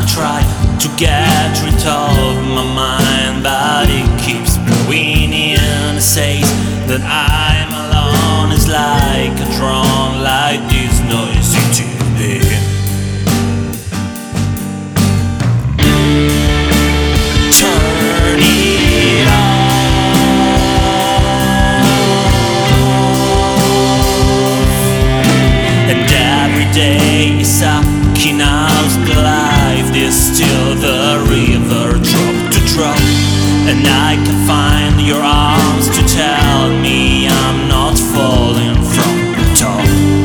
I try to get rid of my mind, but it keeps blowing in and says that I'm alone. It's like a drone, like this noisy TV. Turn it off, and every day is sucking out the life. There's still the river drop to drop, and I can find your arms to tell me I'm not falling from the top.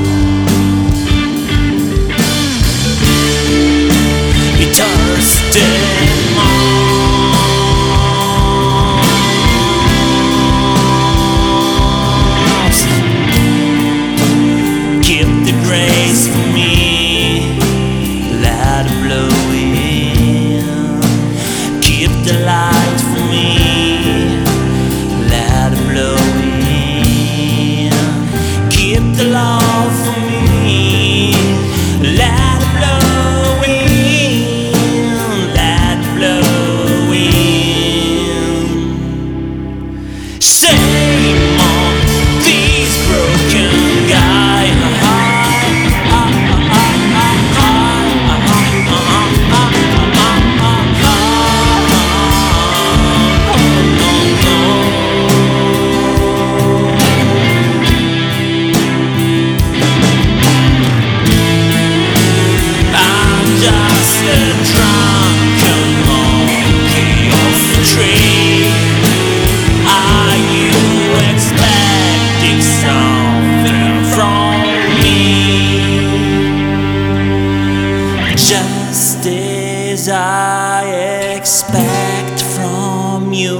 It hurts keep the grace for me, let it blow in. Keep the light for me, let it blow in. Keep the love for me, let it blow in, let it blow in. Shame on this broken guy. Just as I expect from you.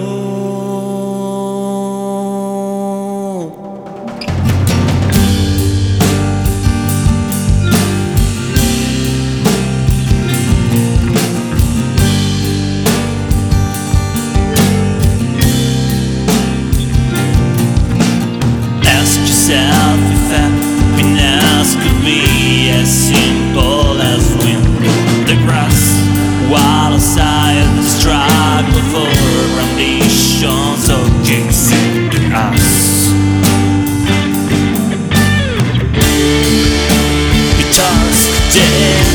Ask yourself if happiness could be as simple as wind the grass, while outside the struggle for ambitions of kissing the us. It does dead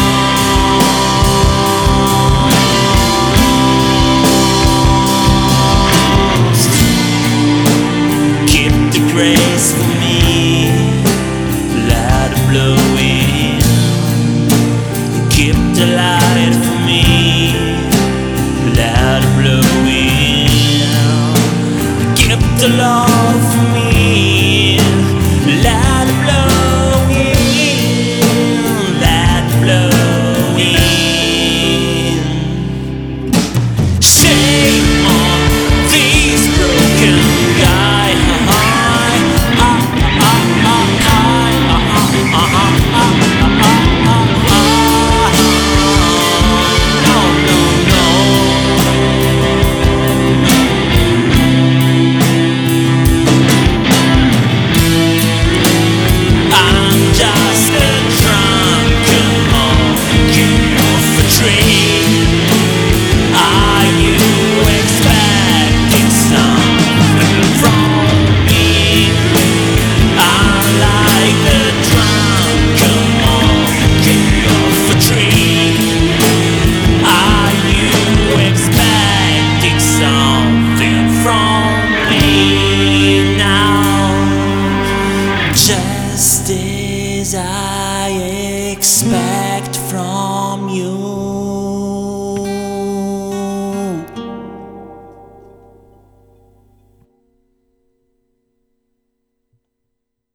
most. Keep the grace for me, let it blow in. Keep the light for me, let it blow in. Keep the love for me, let it blow in, let it blow in. Shame on this broken guy. Just as I expect from you.